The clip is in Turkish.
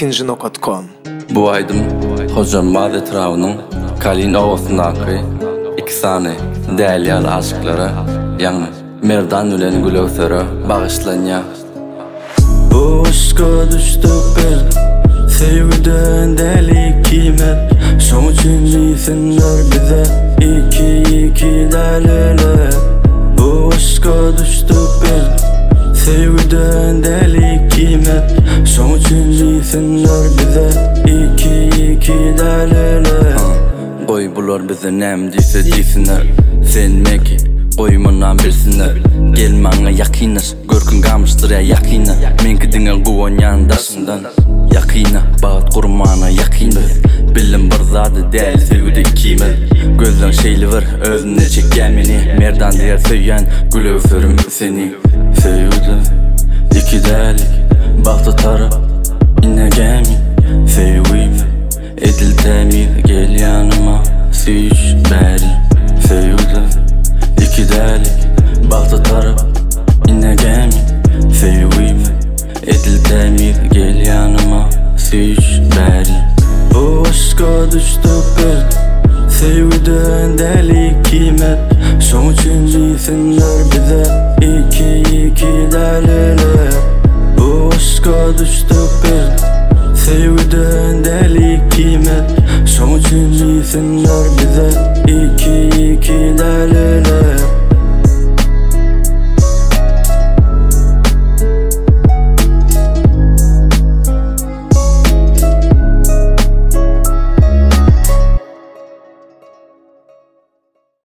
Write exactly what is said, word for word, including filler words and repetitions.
ikinci nokta com. Bu aydım Hoca Madet Rav'nın Kalin Ovasındaki iki sani değerli aşıklara yani Merdan Ülen Gülöksör'e bağışlanya. Bu aşka düştük bir sevgiden deli kıymet. Şoň üçin diýsinler bize iki iki delile. Bu aşka düştük bir sevgiden deli kıymet. Şoň üçin diýsinler bize iki iki delile. Koy bular bize näme diýse diýsinler, sen meki koymanan bilsinler. Gelmaňa ýakyna, görkün gamyşdyr ýakyna. Menki diňe gowan ýandaşyndan ýakyna, bagat gurmana ýakyna. Bilim bir zady däl sevgide kiymet. Gözden şeýli bir özüne çekýän meni. Merdan diýer söýýän gülöksörüm seni. Sevgide iki dälik bagda tarap inegemi. Sevgimi edil temir gel yanıma süýüş bäri. Sevgide iki dälik bagda tarap inegemi. Sevgimi edil temir gel yanıma süýüş bäri. Bu aşka düştük bir sevgiden deli kıymet. Şoň üçin diýsinler bize iki iki delile. Bu aşka düştük bir sevgiden deli kıymet. Şoň üçin diýsinler bize iki